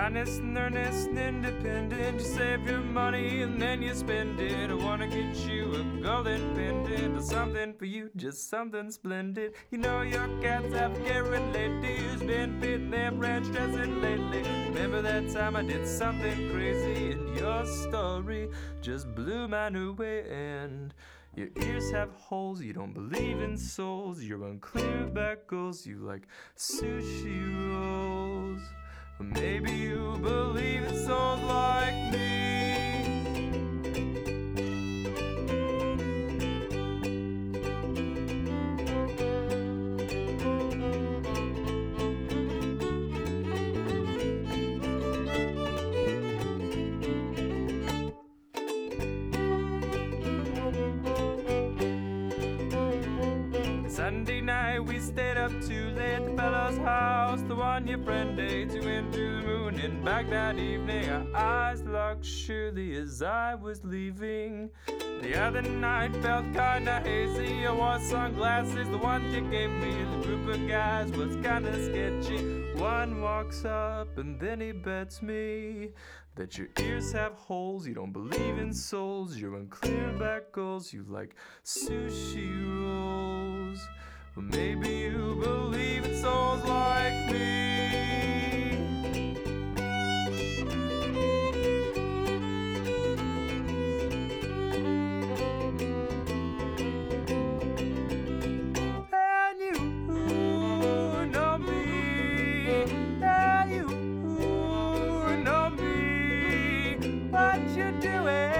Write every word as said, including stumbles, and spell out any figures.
honest and earnest and independent. You save your money and then you spend it. I wanna get you a golden pendant or something for you, just something splendid. You know your cats have Garrett lately, who's been fitting them ranch dressing lately. Remember that time I did something crazy and your story just blew mine away. And your ears have holes, you don't believe in souls. You're unclear about goals, you like sushi rolls. Or maybe you believe in souls like me. Sunday night we stayed up too late at the fellow's house, the one your friend ate to into the moon. And back that evening our eyes locked surely as I was leaving. The other night felt kinda hazy, I wore sunglasses, the ones you gave me. The group of guys was kinda sketchy. One walks up and then he bets me that your ears have holes, you don't believe in souls. You're unclear about goals, you like sushi rolls. Well, maybe you believe in souls like me. And you know me, and you know me. What you doing?